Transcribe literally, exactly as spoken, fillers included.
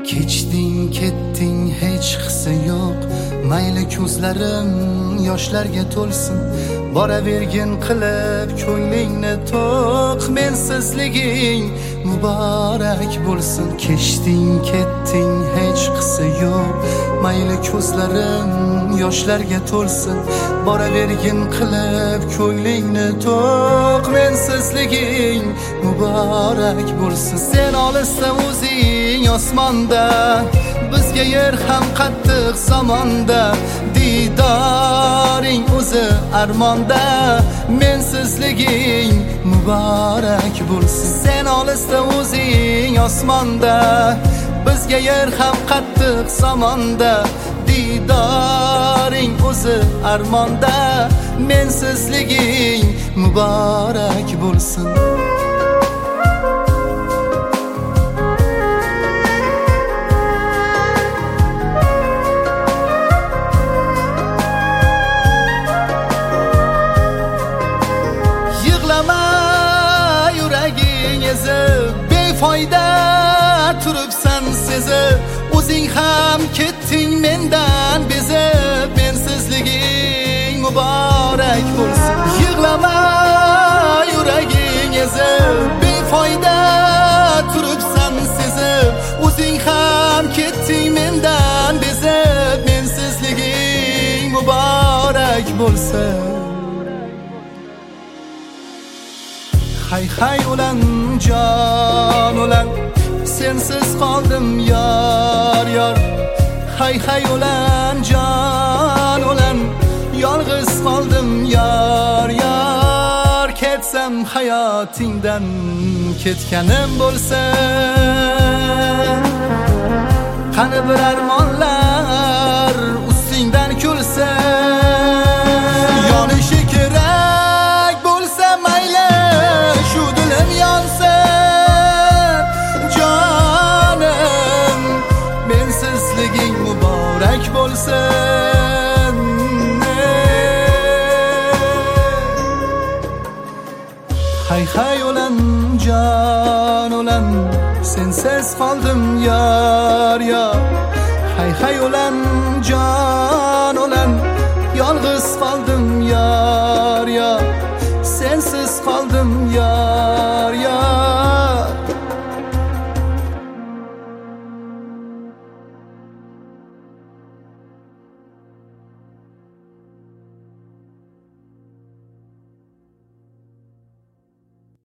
Kechding ketding hech hissa yo'q, mayli ko'zlarim yoshlarga to'lsin. Boravergin qilib ko'nglingni to'q, mensizliging muborak bo'lsin. Kechding ketding hech hissa yo'q, mayli ko'zlarim yoshlarga to'lsin. Boravergin qilib ko'nglingni to'q, mensizliging muborak bo'lsin. Sen olisda o'zing osmonda, bizga yer ham qattiq zamonda. Didoring o'zi armonda, mensizliging muborak bo'lsin. Sen olisda o'zing osmonda, bizga yer ham qattiq zamonda. Didoring o'zi armonda, mensizliging muborak bo'lsin. Yuraging ezib, befoyda turibsan sezib, o'zing ham ketding mendan bezib, mensizliging muborak bo'lsin. Yig'lama, yuraging ezib, befoyda turibsan sezib, o'zing ham ketding mendan bezib, mensizliging muborak bo'lsin. Hay hay ulan jon ulan, sensiz qoldim yor yor. Hay hay ulan jon ulan, yolg'iz qoldim yor yor. Ketsam hayotingdan ketganim bo'lsa, qani bir armonlar ustingdan kulsa. Yonishi kerak bo'lsa mayli, shu dilim yonsin jonim, mensizliging muborak bo'lsin. Hay hay ulan jon ulan, sensiz qoldim yor yor. Hay hay ulan jon ulan, yolg'iz qoldim yor yor. Sensiz qoldim